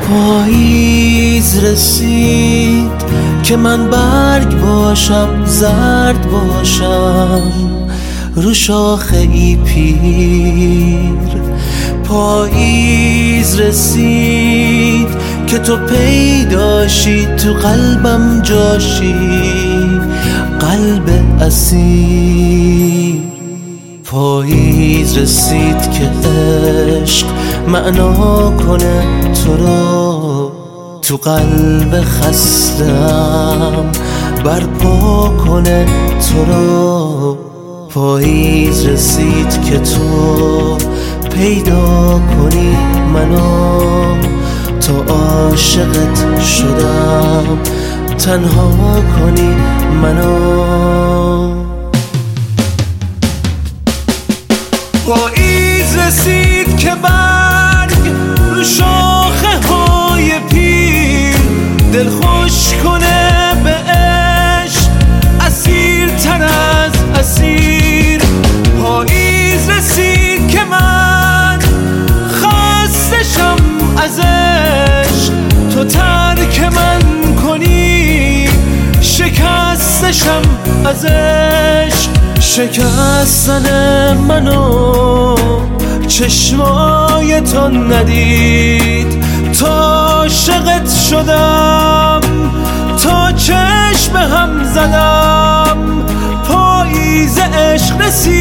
پاییز رسید که من برگ باشم، زرد باشم رو شاخه ای پیر. پاییز رسید که تو پیداشی، تو قلبم جاشی، قلب اسیر. پاییز رسید که عشق معنا کنه تو رو، تو قلب خستم برپا کنه تو رو. پاییز رسید که تو پیدا کنی منو، تا عاشقت شدم تنها کنی منو. پاییز رسید که برگ رو شاخه های پیر دل خوش کنه به عشق، اسیر تر از اسیر. پاییز رسید که من خستشم از عشق، تو ترک من کنی، شکستشم از عشق. شکستن منو چشمای تو ندید، تا عاشقت شدم، تا چشم هم زدم. پاییز عشق رسید